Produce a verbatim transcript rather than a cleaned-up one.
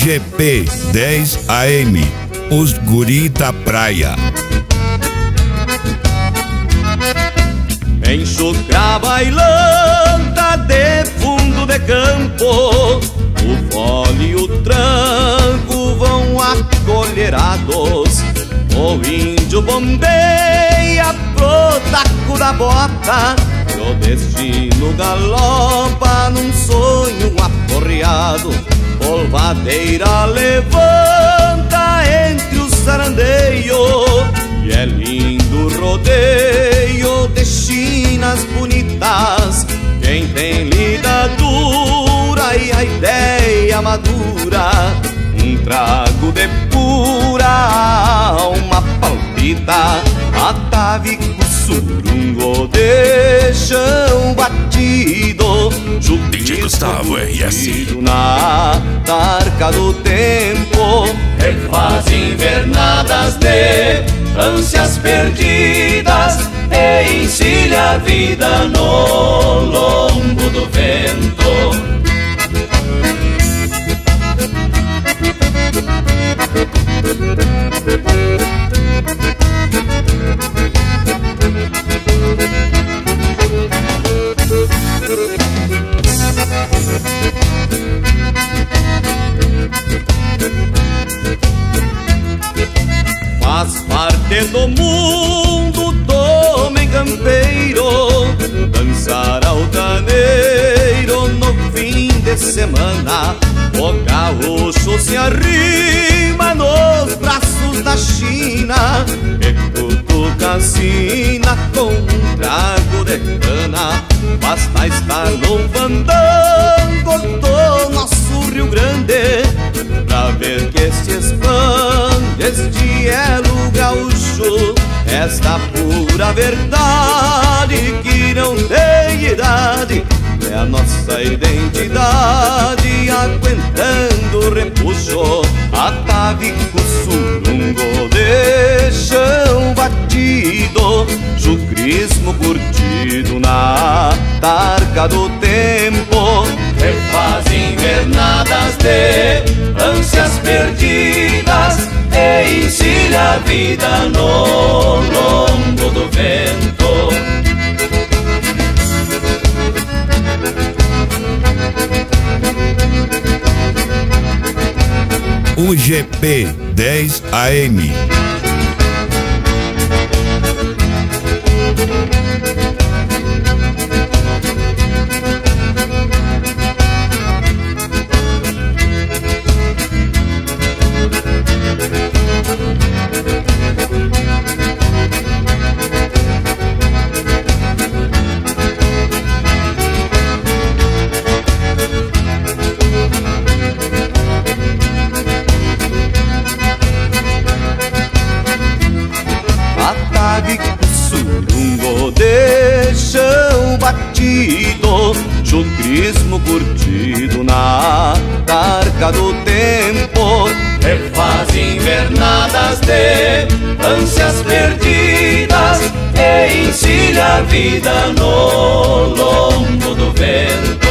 G P dez A M, os guri da praia. Enxucra bailanta de fundo de campo, o fole e o tranco vão acolherados. O índio bombeia pro taco da bota, e o destino galopa num sonho aporreado. Polvadeira levanta entre os sarandeios, e é lindo rodeio de chinas bonitas. Quem tem lida dura e a ideia madura, um trago de pura alma palpita. Atavico surungo de chão batido, D J Gustavo R S na tarca do tempo. Refaz invernadas de ânsias perdidas e encilha a vida no lombo do vento. Faz parte do mundo do homem campeiro dançar altaneiro no fim de semana. O gaúcho se arrima nos braços da China e cutuca a sina com um trago de cana. Basta estar no fandango do nosso Rio Grande pra ver que se expande este elo gaúcho. Esta pura verdade que não tem idade é a nossa identidade, aguentando o repuxo. Atavico surungo de chão batido, chucrismo curtido na tarca do tempo. Refaz invernadas de ânsias perdidas e encilha a vida no lombo do vento. O G P dez A M. Surungo de chão batido, chucrismo curtido na tarca do tempo. Refaz invernadas de ânsias perdidas e encilha a vida no lombo do vento.